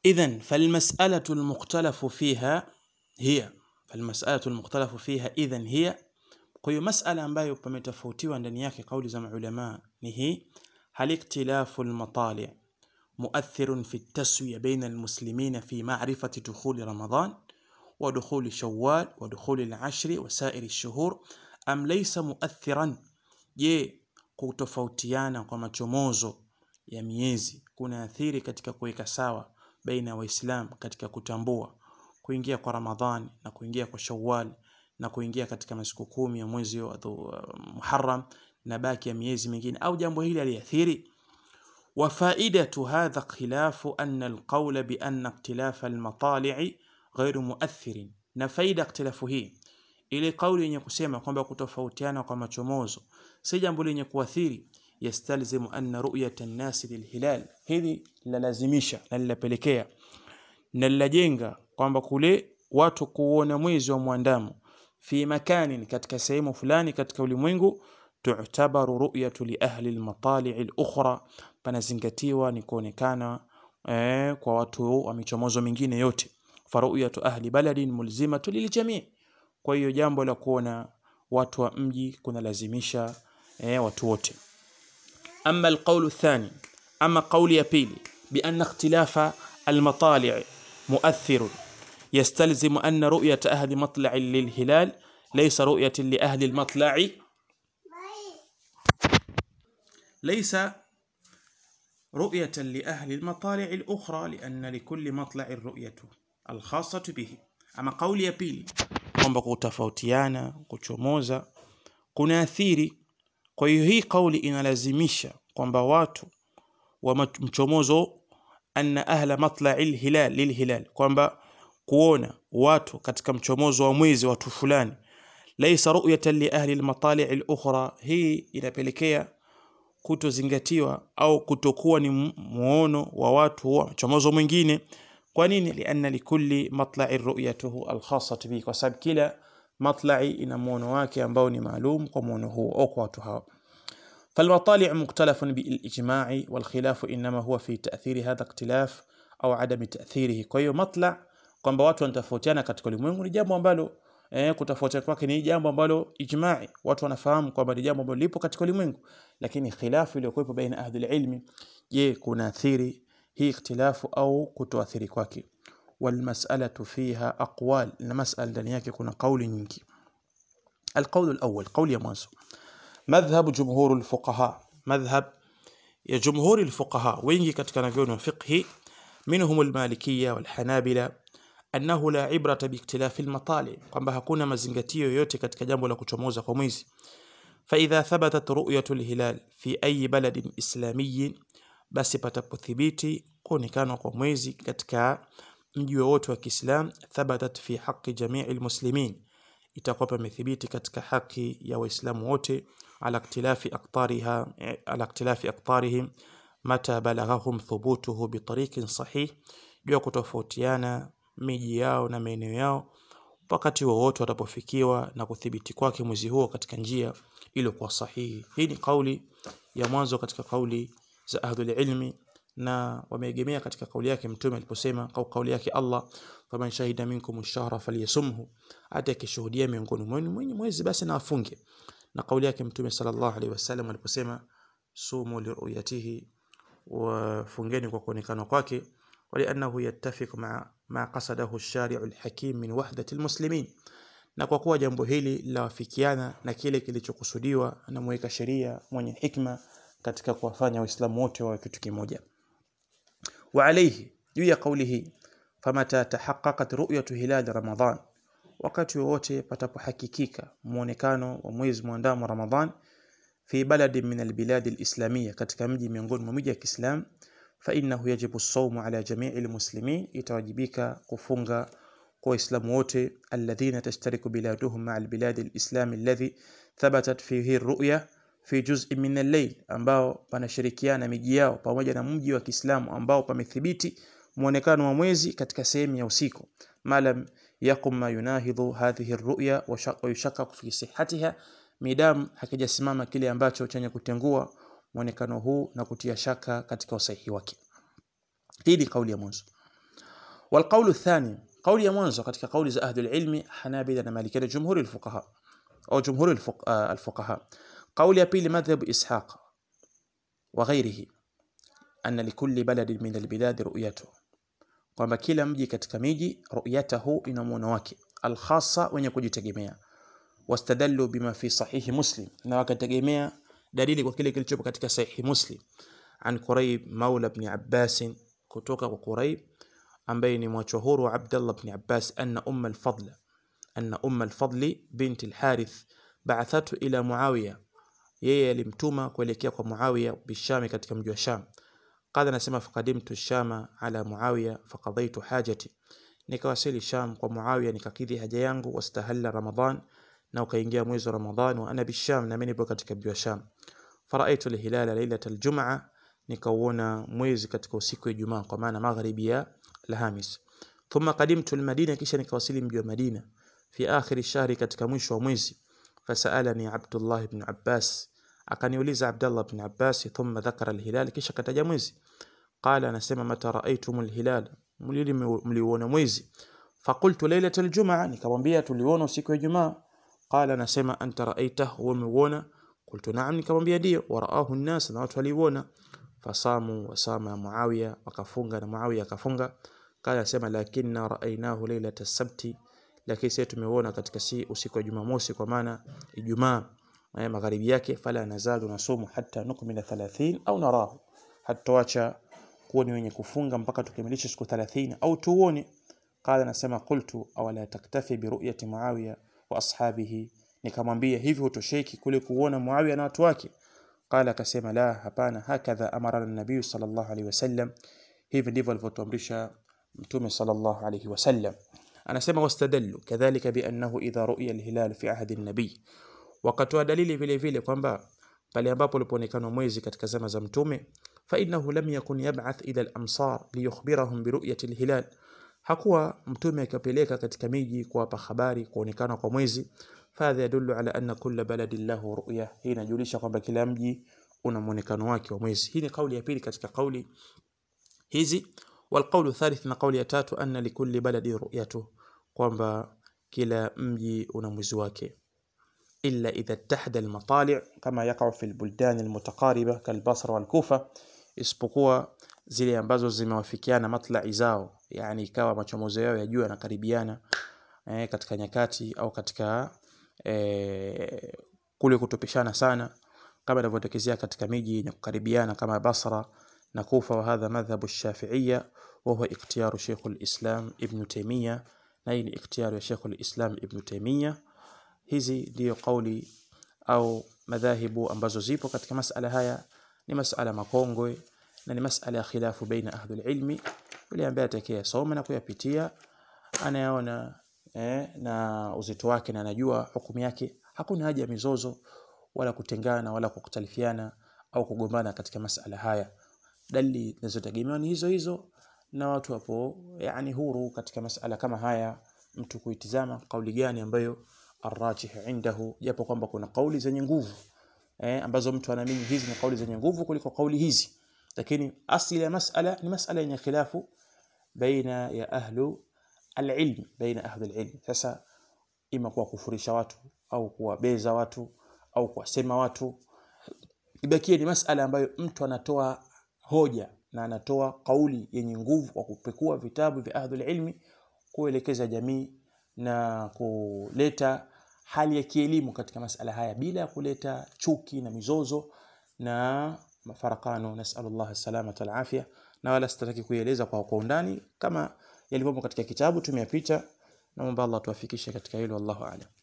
إذن فالمسألة المختلف فيها هي إذن هي kwa hiyo masala ambayo pametofautiwa ndani yake kauli za maulama ni hii: hal ikhtilafu al-matali' mu'athirun fi at-taswiya baina al-muslimin fi ma'rifati dukhul Ramadan wa dukhul Shawwal wa dukhul al-ashr wa sa'ir ash-shuhur am laysa mu'athiran? Je, kutofautiana kwa machomozo ya miezi kuna athiri katika kuweka sawa baina waislamu katika kutambua kuingia kwa Ramadhani na kuingia kwa Shawwal na kuingia katika masiku 10 ya mwezi wa Muharram na baki ya miezi mingine, au jambo hili aliathiri? Wa faidatu hadha khilafu anna alqawla bi anna ikhtilaf almatali' ghayr mu'athir, na faida ikhtilafu hii, ile kauli yenye kusema kwamba kutofautiana kwa machomozo si jambo lenye kuathiri, yastalzimu anna ru'yata an-nas lilhilal, hili lalazimisha na linapelekea na linajenga kwamba kule watu kuona mwezi wa muandamo fi makanin, katika sehemu fulani katika ulimwengu, tu'tabaru ru'yatu li ahli al-matali' al-ukhra, panazingatiwa ni kuonekana kwa watu wa michomozo mingine yote. Fa ru'yatu ahli baladin mulzimatu liljami', kwa hiyo jambo la kuona watu wa mji kuna lazimisha watu wote. Amma al-qawlu ath-thani, amma qawli ya pili, bi anna ikhtilafa al-matali' mu'athir يستلزم أن رؤية أهل مطلع للهلال ليس رؤية لأهل المطلع ليس رؤية لأهل المطالع الأخرى، لأن لكل مطلع الرؤية الخاصة به. أما قولي ya pili kwamba kutofautiana kuchomoza kuna athiri, kwa hiyo hii kauli inalazimisha kwamba watu wa mchomozo, anna ahla matla'il hilal lilhilal, kwamba kuona watu katika mchomozo wa mwezi watu fulani, laysa ru'yatan li ahli al-matali' al-ukhra, hii inapelekea kutozingatiwa au kutokuwa ni muono wa watu wa mchomozo mwingine. Kwa nini? Lianna likulli matla'in ru'yatuhu al-khassah bi, kwa sababu kila matla'i ina muono wake ambao ni maalum kwa muono huo au kwa watu hao. فالمطالع مختلف بالإجماع والخلاف إنما هو في تأثير هذا اختلاف أو عدم تأثيره. kwa hiyo matla' kwamba watu wanatofautiana katika ulimwengu ni jambo ambalo kutofautiana kwake ni jambo ambalo ijma'i, watu wanafahamu kwamba ni jambo ambalo lipo katika ulimwengu, lakini khilafu iliyokuwepo baina ahli ilmi, je, kuna athiri hii ikhtilafu au kutoathiri kwake? Wal mas'alatu fiha aqwal, na mas'ala ndani yake kuna kauli nyingi. القول الأول قول يا مانسو مذهب جمهور الفقهاء، مذهب يا جمهور الفقهاء wengi katika wanavyuoni wa fiqhi منهم المالكية والحنابلة أنه لا عبرة باختلاف المطالع، kwamba hakuna mazingatio yoyote katika jambo la kuchomoza kwa mwezi. فإذا ثبتت رؤية الهلال في أي بلد إسلامي، basi patapothibiti kuonekana kwa mwezi katika mji wowote wa Kiislam, thabatat fi haqqi jami'i almuslimin, itakuwa pamethibiti katika haki ya waislamu wote, ala ikhtilafi aqtarihim mata balaghahum thubutuhu bi tariqin sahih, juu kutofautiana miji yao na maeneo yao wakati wowote watapofikiwa na kuthibiti kwake mwezi huo katika njia iliyokuwa sahihi. Hii ni kauli ya mwanzo katika kauli za ahlul ilmi, na wameegemea katika kauli yake mtume aliposema, kauli yake Allah, faman shahida minkum ash-shahra falyasumhu, atakishuhudia miongoni mwenu mwezi basi na afunge, na kauli yake mtume sallallahu alaihi wasallam aliposema, sumu li ru'yatihi, wa fungeni kwa kuonekana kwake, ولأنه يتفق مع قصده الشارع الحكيم من وحدة المسلمين, na kwa kuwa jambo hili lawafikiana na kile kilichokusudiwa na mweka sheria mwenye hikma katika kuwafanya waislamu wote wawe kitu kimoja. Wa alayhi, juu ya kauli hii, famata tahaqqaqat ru'yatu hilal Ramadan, wakati wote patapohakikika muonekano wa mwezi muandamo wa Ramadhan, fi baladin min albilad alislamiyya, katika mji miongoni mwa miji ya Kiislam, fa innahu yajibu as-sawmu ala jami'i almuslimin, itawajibika kufunga kwa waislamu wote, alladhina tashtariku biladuhum ma'a albilad alislam alladhi thabatat fihi ar-ru'ya fi juz'in min al-layl, ambao panashirikiana miji yao pamoja na mji wa Kiislamu ambao pamethibiti muonekano wa mwezi katika sehemu ya usiku, malam yaqum ma yunahidhu hadhihi ar-ru'ya wa yashakku fi sihhatiha, midam hakijasimama kile ambacho chenye kutengua muonekano huu na kutia shaka katika usahihi wake. Hii ni kauli ya mwanzo. والقول الثاني قول ya mwanzo katika kauli za ahli ilmi Hanabila na Maliki na jumhuri الفقهاء au jumhuri الفقهاء. قول ya pili madhhab Ishaq wa ghairihi anna likulli baladin min albilad ru'yatuhu, kwamba kila mji katika miji ru'yatahu ina muono wake alkhassa wenye kujitegemea. Wastadallu bima fi sahihi Muslim, na wakategemea dalili kwa kile kilichopo katika sahihi Muslim an Quraib maula ibn Abbas, kutoka kwa Quraib ambaye ni mwacho huru wa Abdullah ibn Abbas, anna umm al-Fadl bint al-Harith ba'athatu ila Muawiya, yeye alimtuma kuelekea kwa Muawiya bishami, katika mji wa Sham. Qala, nasema faqadimtu Shama ala Muawiya faqadaitu hajati, nikawasili Sham kwa Muawiya nikakidhi haja yangu. Wastahalla Ramadhan, na ukaingia mwezi wa Ramadhan. Wa ana bisham, na mimi nipo katika mji wa Sham. Faraitu al-hilala lailat al-jum'a, nikauona mwezi katika usiku wa Ijumaa, kwa maana magharibi ya Alhamis. Thumma qadimtu al-Madina, kisha nikawasili mji wa Madina. Fi akhir ash-shahri, katika mwisho wa mwezi. Fasalani Abdullah ibn Abbas, akaniuliza Abdullah ibn Abbas. Thumma dhakara al-hilal, kisha kataja mwezi. Qala, anasema mata raaitum al-hilal, mliuona mwezi? Faqultu lailat al-jum'a, nikamwambia tuliona usiku wa Ijumaa. Qala, anasema anta raaitahu, umeuona? Qultu na'am, nikamwambia ndio. Waraahu an-nas, na watu waliuona. Fasamu wasama Muawiya, wakafunga na Muawiya akafunga. Qala, anasema lakinna raainahu lailat as-sabti, lakini sisi tumeuona katika usiku wa Jumamosi, kwa maana Ijumaa magharibi yake. Fala nazalu nasumu hatta nukmila 30 au narahu, hatuacha kuwa ni wenye kufunga mpaka tukamilishe siku 30 au tuone. Qala, nasema qultu awala taktafi bi ru'yati Muawiya wa ashabihi, nikamwambia hivi hutosheki kule kuona Muawiya na watu wake? Qala, akasema la, hapana, hakadha amara an-nabiy sallallahu alayhi wasallam, hivi ndivyo alivyotuamrisha mtume sallallahu alayhi wasallam. Anasema wastadallu kadhalika bi annahu idha ru'ya al-hilal fi ahdi an-nabiy, wakatoa dalili vile vile kwamba pale ambapo ulipoonekana mwezi katika zama za mtume, fa innahu lam yakun yab'ath ila al-amsar liyukhbirahum bi ru'yati al-hilal, hakuwa mtume akapeleka katika miji kuwapa habari kuonekana kwa mwezi. Fadha yadullu ala anna kulla baladin lahu ru'ya, hii inajulisha kwamba kila mji una muonekano wake wa mwezi. Hii ni kauli ya pili katika kauli hizi. Walqawlu thalith, na kauli ya tatu, anna likulli baladin ru'yatuhu, kwamba kila mji una mwezi wake. Illa idha ittahada al-matali' kama yaqa'u fi al-buldan al-mutaqariba kal-Basra wal-Kufa, isipokuwa zile ambazo zimewafikiana matla'i zao, yani ikawa machomozo yao ya jua yanakaribiana katika nyakati au katika kule kutopishana sana, kama inavyotokezea katika miji yenye kukaribiana kama Basra na Kufa. Wa hadha madhhabu ash-Shafi'iyya wa huwa ikhtiyaru Sheikh al-Islam Ibn Taymiyyah, na hii ni ikhtiyaru ya Sheikh al-Islam Ibn Taymiyyah. Hizi ndio kauli au madhahibu ambazo zipo katika masala haya. Ni masala makongwe na ni masala ya khilafu baina ahli ilmi. Yule ambaye atakayesoma na kuyapitia anayaona na uzito wake na anajua hukumu yake, hakuna haja ya mizozo wala kutengana wala kukhtalifiana au kugombana katika masala haya. Dalili zinazotegemewa ni hizo hizo, na watu hapo yani huru katika masala kama haya, mtu kuitizama kauli gani ambayo arrajih indahu, japo kwamba kuna kauli zenye nguvu ambazo mtu anaamini hizi ni kauli zenye nguvu kuliko kauli hizi, lakini asili ya masala ni masala yenye khilafu baina ya ahlu al-ilm, baina ahli al-ilm. Sasa ima kwa kufurisha watu au kuwabeza watu au kuwasema watu, ibakie ni masala ambayo mtu anatoa hoja na anatoa kauli yenye nguvu kwa kupekua vitabu vya ahli al-ilm, kuelekeza jamii na kuleta hali ya kielimu katika masala haya bila ya kuleta chuki na mizozo na mafarakano. Nasallallahu salamata wal afia, na wala sitaki kueleza kwa undani kama yalivyo katika kitabu tumeyapita, naomba Allah tuwafikishe katika hilo. Wallahu a'lam.